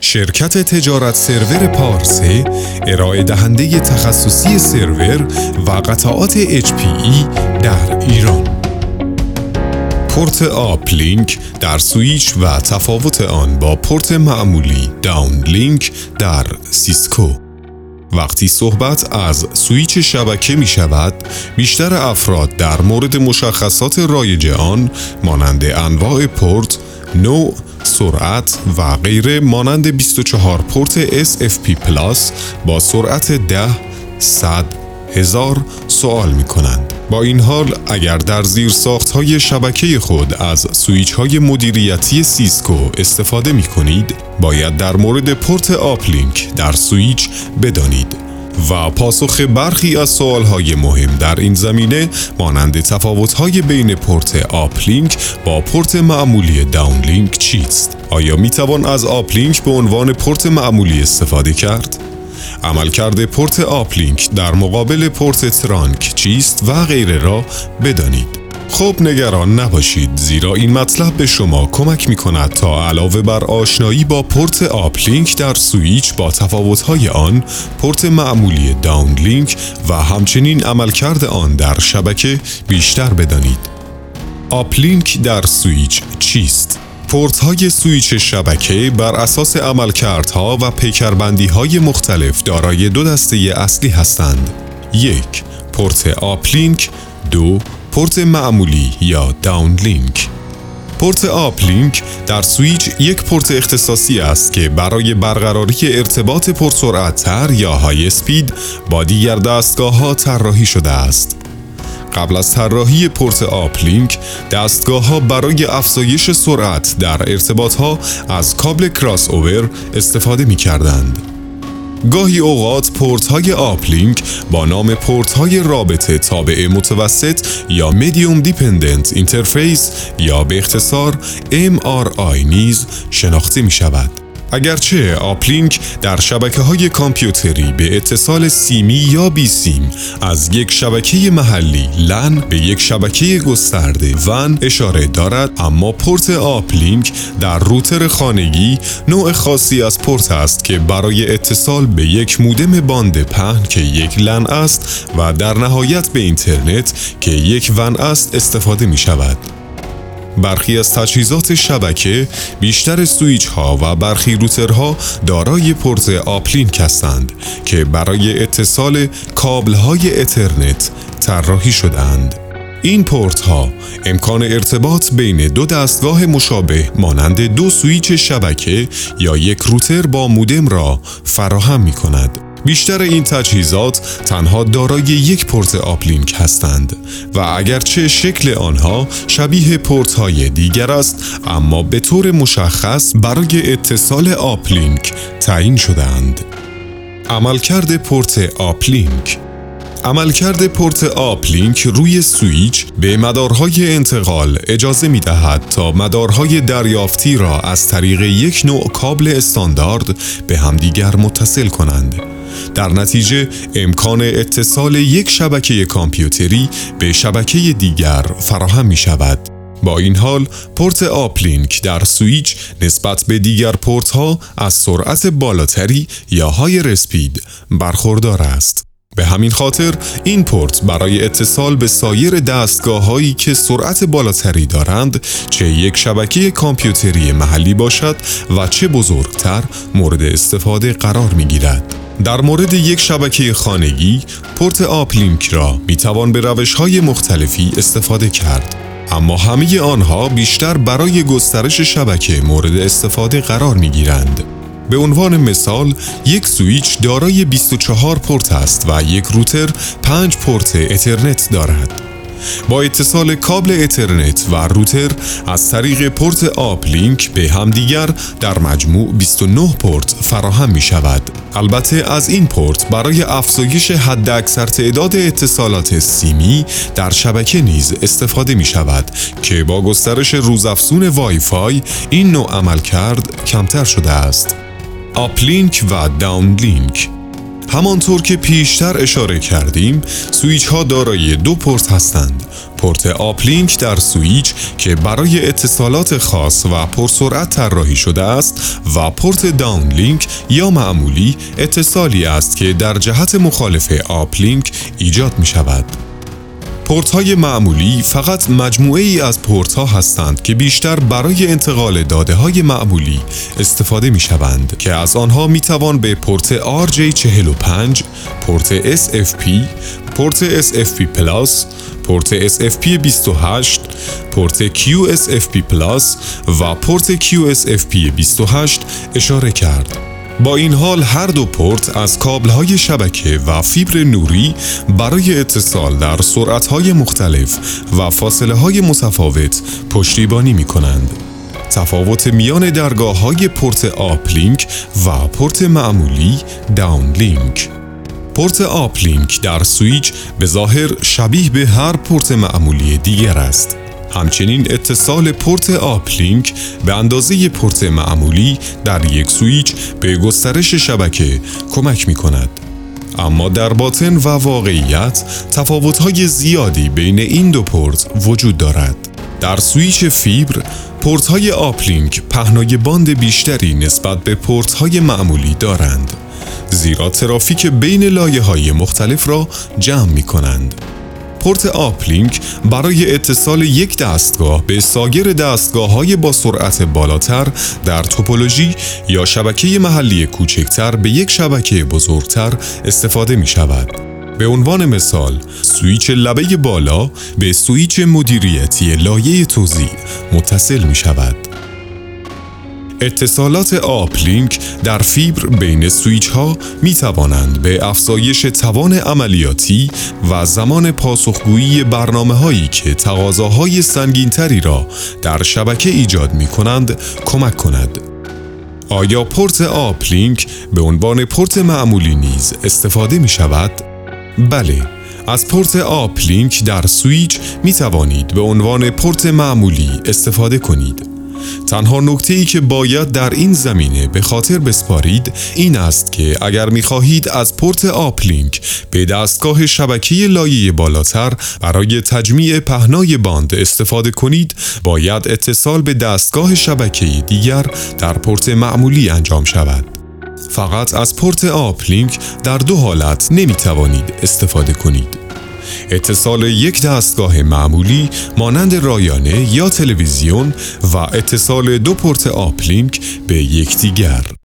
شرکت تجارت سرور پارسه ارائه دهنده تخصصی سرور و قطعات HPE در ایران. پورت آپلینک در سویچ و تفاوت آن با پورت معمولی داونلینک در سیسکو. وقتی صحبت از سویچ شبکه می شود، بیشتر افراد در مورد مشخصات رایج آن مانند انواع پورت، نوع، سرعت و غیره مانند 24 پورت SFP پلاس با سرعت 10، 100، 1000 سوال می کنند. با این حال اگر در زیرساخت‌های شبکه خود از سویچ‌های مدیریتی سیسکو استفاده می کنید، باید در مورد پورت آپلینک در سویچ بدانید و پاسخ برخی از سوال‌های مهم در این زمینه مانند تفاوت‌های بین پورت آپلینک با پورت معمولی داونلینک چیست؟ آیا می‌توان از آپلینک به عنوان پورت معمولی استفاده کرد؟ عملکرد پورت آپلینک در مقابل پورت ترانک چیست و غیره را بدانید. خب نگران نباشید، زیرا این مطلب به شما کمک می کند تا علاوه بر آشنایی با پورت آپلینک در سویچ با تفاوت‌های آن، پورت معمولی داونلینک و همچنین عملکرد آن در شبکه بیشتر بدانید. آپلینک در سویچ چیست؟ پورت‌های سویچ شبکه بر اساس عملکردها و پیکربندی‌های مختلف دارای دو دسته اصلی هستند. 1. پورت آپلینک. 2. پورت معمولی یا داونلینک. پورت آپلینک در سویچ یک پورت اختصاصی است که برای برقراری ارتباط پرسرعت‌تر یا های اسپید با دیگر دستگاه‌ها طراحی شده است. قبل از طراحی پورت آپلینک، دستگاه‌ها برای افزایش سرعت در ارتباط‌ها از کابل کراس اوور استفاده می‌کردند. گاهی اوقات پورت‌های آپلینک با نام پورت‌های رابطه تابع متوسط یا میدیوم دیپندنت اینترفیس یا به اختصار MRI نیز شناخته می‌شود. اگرچه آپلینک در شبکه‌های کامپیوتری به اتصال سیمی یا بی سیم از یک شبکه محلی لن به یک شبکه گسترده ون اشاره دارد، اما پورت آپلینک در روتر خانگی نوع خاصی از پورت است که برای اتصال به یک مودم باند پهن که یک لن است و در نهایت به اینترنت که یک ون است استفاده می شود. برخی از تجهیزات شبکه، بیشتر سویچ ها و برخی روترها دارای پورت آپلینک هستند که برای اتصال کابل های اترنت طراحی شده‌اند. این پورت ها امکان ارتباط بین دو دستگاه مشابه مانند دو سویچ شبکه یا یک روتر با مودم را فراهم می کند. بیشتر این تجهیزات تنها دارای یک پورت آپلینک هستند و اگرچه شکل آنها شبیه پورت‌های دیگر است، اما به طور مشخص برای اتصال آپلینک تعیین شده‌اند. عملکرد پورت آپلینک. عملکرد پورت آپلینک روی سویچ به مدارهای انتقال اجازه می دهد تا مدارهای دریافتی را از طریق یک نوع کابل استاندارد به همدیگر متصل کنند. در نتیجه امکان اتصال یک شبکه کامپیوتری به شبکه دیگر فراهم می شود. با این حال پورت آپلینک در سویچ نسبت به دیگر پورت ها از سرعت بالاتری یا هایر اسپید برخوردار است. به همین خاطر این پورت برای اتصال به سایر دستگاه‌هایی که سرعت بالاتری دارند، چه یک شبکه کامپیوتری محلی باشد و چه بزرگتر، مورد استفاده قرار می‌گیرد. در مورد یک شبکه خانگی، پورت آپلینک را می‌توان به روش‌های مختلفی استفاده کرد، اما همه آنها بیشتر برای گسترش شبکه مورد استفاده قرار می‌گیرند. به عنوان مثال، یک سویچ دارای 24 پورت است و یک روتر 5 پورت اترنت دارد. با اتصال کابل اترنت و روتر از طریق پورت آپلینک به همدیگر در مجموع 29 پورت فراهم می شود. البته از این پورت برای افزایش حداکثر تعداد اتصالات سیمی در شبکه نیز استفاده می شود که با گسترش روزافزون وای فای این نوع عملکرد کمتر شده است. آپلینک و داونلینک. همانطور که پیشتر اشاره کردیم، سویچ ها دارای دو پورت هستند: پورت آپلینک در سویچ که برای اتصالات خاص و پرسرعت طراحی شده است و پورت داونلینک یا معمولی اتصالی است که در جهت مخالف آپلینک ایجاد می شود. پورت های معمولی فقط مجموعه ای از پورت ها هستند که بیشتر برای انتقال داده های معمولی استفاده می شوند که از آنها می توان به پورت RJ45، پورت SFP، پورت SFP پلاس، پورت SFP28، پورت QSFP پلاس و پورت QSFP28 اشاره کرد. با این حال هر دو پورت از کابل‌های شبکه و فیبر نوری برای اتصال در سرعت‌های مختلف و فاصله‌های متفاوت پشتیبانی می‌کنند. تفاوت میان درگاه‌های پورت آپلینک و پورت معمولی داونلینک. پورت آپلینک در سویچ به ظاهر شبیه به هر پورت معمولی دیگر است. همچنین اتصال پورت آپلینک به اندازه پورت معمولی در یک سویچ به گسترش شبکه کمک می کند. اما در باطن و واقعیت تفاوت‌های زیادی بین این دو پورت وجود دارد. در سویچ فیبر، پورت‌های آپلینک پهنای باند بیشتری نسبت به پورت‌های معمولی دارند، زیرا ترافیک بین لایه‌های مختلف را جمع می کنند. پورت آپلینک برای اتصال یک دستگاه به سایر دستگاه‌های با سرعت بالاتر در توپولوژی یا شبکه محلی کوچکتر به یک شبکه بزرگتر استفاده می شود. به عنوان مثال، سویچ لبه بالا به سویچ مدیریتی لایه توزیع متصل می شود. اتصالات آپلینک در فیبر بین سویچ ها می توانند به افزایش توان عملیاتی و زمان پاسخگویی برنامه هایی که تقاضاهای سنگینتری را در شبکه ایجاد می کنند کمک کند. آیا پورت آپلینک به عنوان پورت معمولی نیز استفاده می شود؟ بله. از پورت آپلینک در سویچ می توانید به عنوان پورت معمولی استفاده کنید. تنها نکته‌ای که باید در این زمینه به خاطر بسپارید این است که اگر می‌خواهید از پورت آپلینک به دستگاه شبکه لایه بالاتر برای تجمیع پهنای باند استفاده کنید، باید اتصال به دستگاه شبکه دیگر در پورت معمولی انجام شود. فقط از پورت آپلینک در دو حالت نمی‌توانید استفاده کنید: اتصال یک دستگاه معمولی مانند رایانه یا تلویزیون و اتصال دو پورت آپلینک به یکدیگر.